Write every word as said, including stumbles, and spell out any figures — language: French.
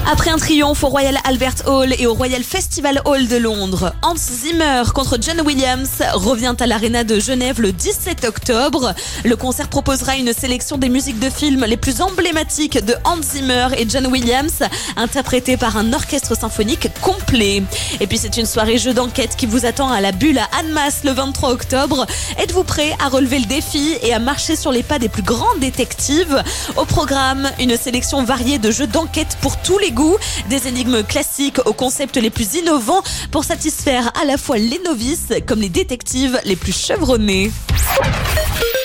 Après un triomphe au Royal Albert Hall et au Royal Festival Hall de Londres, Hans Zimmer contre John Williams revient à l'Arena de Genève le dix-sept octobre. Le concert proposera une sélection des musiques de films les plus emblématiques de Hans Zimmer et John Williams, interprétées par un orchestre symphonique complet. Et puis c'est une soirée jeu d'enquête qui vous attend à la Bulle à Annemasse le vingt-trois octobre. Êtes-vous prêt à relever le défi et à marcher sur les pas des plus grands détectives ? Au programme, une sélection variée de jeux d'enquête pour tous les goûts, des énigmes classiques aux concepts les plus innovants pour satisfaire à la fois les novices comme les détectives les plus chevronnés.